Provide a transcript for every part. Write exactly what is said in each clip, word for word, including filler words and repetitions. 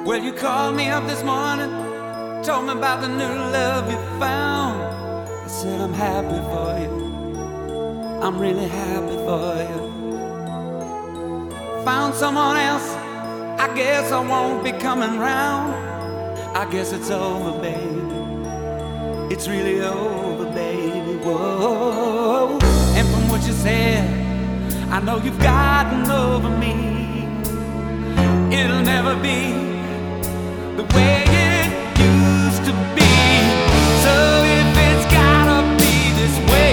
Well, you called me up this morning, told me about the new love you found. I said I'm happy for you, I'm really happy for you. Found someone else, I guess I won't be coming round. I guess it's over, baby, it's really over, baby, whoa. And from what you said, I know you've gotten over me. It'll never be the way it used to be. So if it's gotta be this way,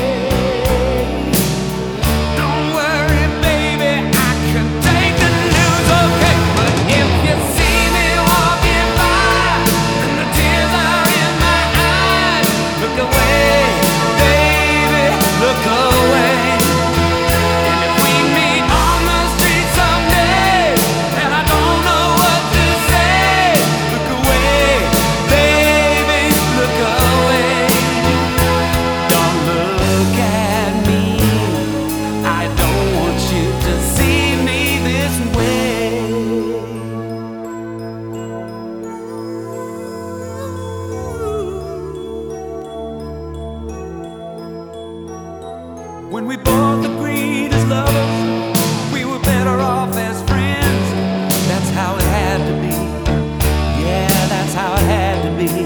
don't worry, baby, I can take the news, okay? But if you see me walking by and the tears are in my eyes, look away, baby, look away. When we both agreed as lovers, we were better off as friends. That's how it had to be. Yeah, that's how it had to be.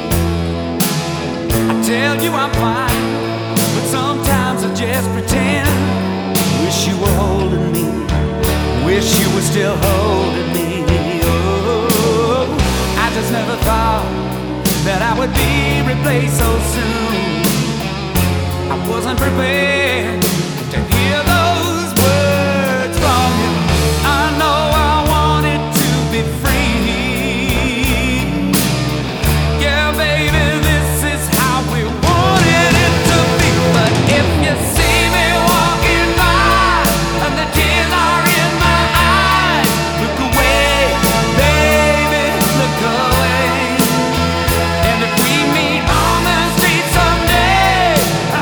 I tell you I'm fine, but sometimes I just pretend. Wish you were holding me, wish you were still holding me. Oh, I just never thought that I would be replaced so soon. I wasn't prepared to hear those words from you. I know I wanted to be free. Yeah, baby, this is how we wanted it to be. But if you see me walking by and the tears are in my eyes, look away, baby, look away. And if we meet on the street someday,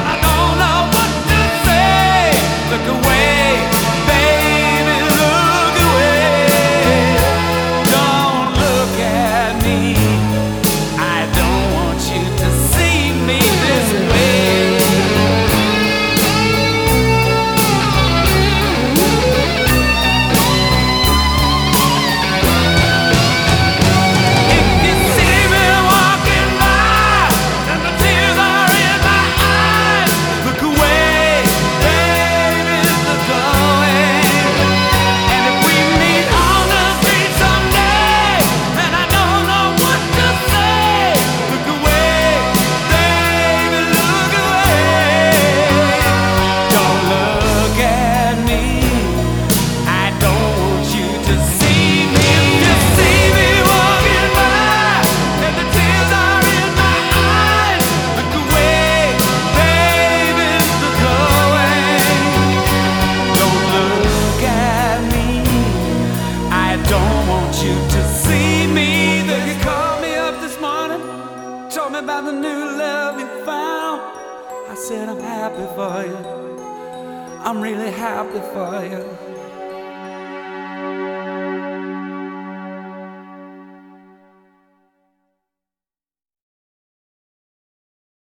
look away, baby, look away. Don't look at me, I don't want you to see me this way. If you see me walking by and the tears are in my eyes, look away. Told me about the new love you found. I said I'm happy for you, I'm really happy for you.